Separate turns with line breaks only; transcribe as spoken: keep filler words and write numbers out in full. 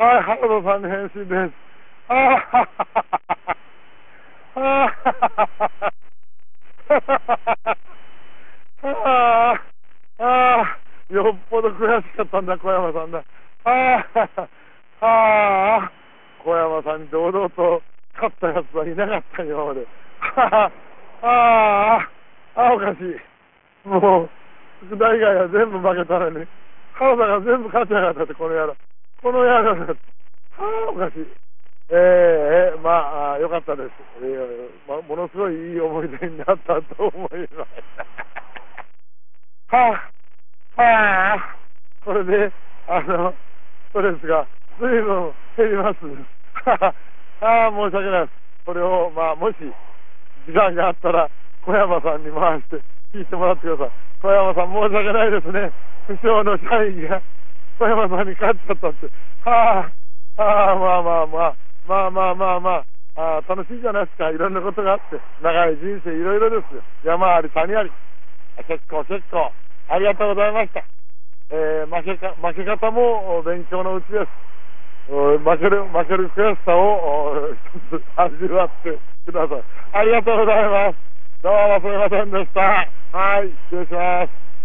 はい、原田さんに返信です。あーはははあーはははあー、よっぽど悔しかったんだ、小山さんだ。ああ、ああ、小山さんに堂々と勝ったやつはいなかった、今まで。ああ、ああ、おかしい。もう、副大以外は全部負けたのに、原田が全部勝ちやがったって、この野郎。この野郎だって。ああ、おかしい。ええまあ、よかったです。えーまあ、ものすごいいい思い出になったと思いました。はあ、はあ、これで、あの、ストレスが随分減ります。はあ、申し訳ないです。これを、まあ、もし、時間があったら、小山さんに回して聞いてもらってください。小山さん、申し訳ないですね。不詳の社員が小山さんに勝っちゃったって。はあ、はあ、まあまあまあ。まあまあまあまあ、あ楽しいじゃないですか。いろんなことがあって。長い人生いろいろですよ。山あり谷あり。結構結構。ありがとうございました。えー、負けか、負け方も勉強のうちです。負ける、負ける悔しさを一つ味わってください。ありがとうございます。どうもすみませんでした。はい、失礼します。